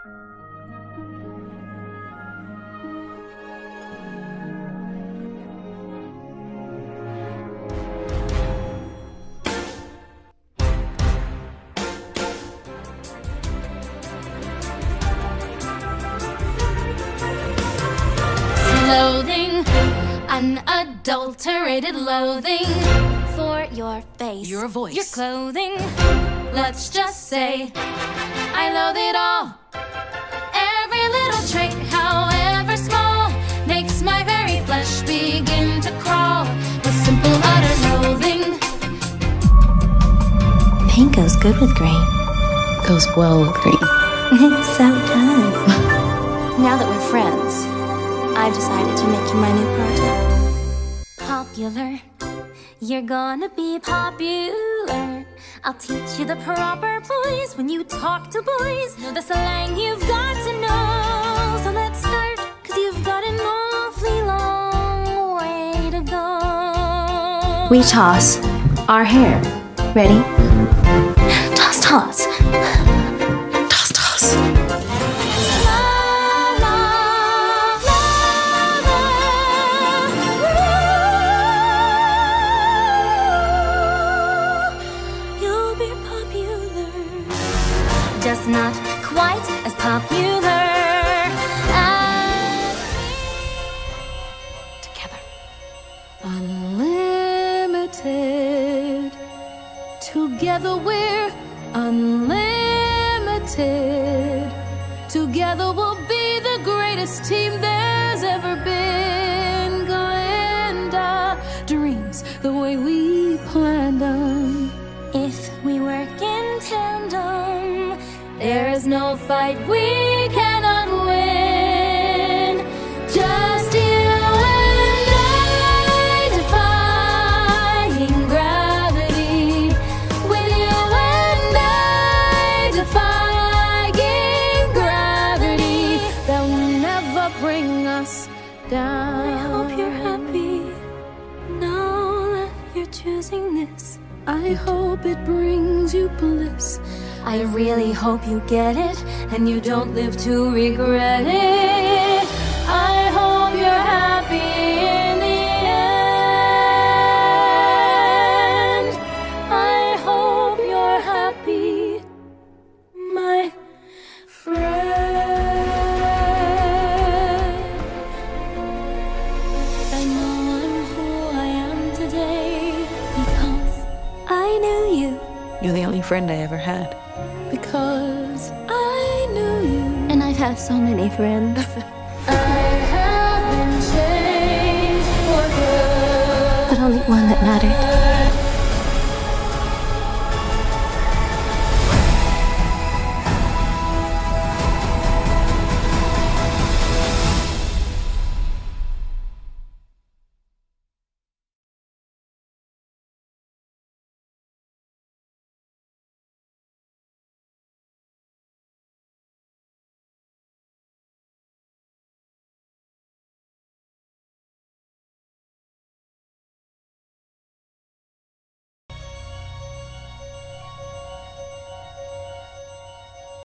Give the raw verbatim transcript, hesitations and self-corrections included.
Loathing, unadulterated loathing for your face, your voice, your clothing. Let's just say I loathe it all. Every little trait, however small, makes my very flesh begin to crawl with simple utter loathing. Pink goes good with green. Goes well with green. It so does. Now that we're friends, I've decided to make you my new project. Popular, you're gonna be popular. I'll teach you the proper poise when you talk to boys. Know the slang you've got to know. So let's start, cause you've got an awfully long way to go. We toss our hair. Ready? Toss, toss. Toss, toss. Just not quite as popular as Together. Unlimited. Together we're unlimited. Together we'll be the greatest team there's ever been. Glenda dreams the way we planned them. if we work in tandem. There is no fight we cannot win. Just you and I defying gravity. With you and I defying gravity that will never bring us down. I hope you're happy now that you're choosing this. I hope it brings you bliss. I really hope you get it and you don't live to regret it. I hope you're happy in the end. I hope you're happy, my friend. I know I'm who I am today because I knew you. You're the only friend I ever had. Because I knew you. And I've had so many friends. I have been changed for good. But only one that mattered.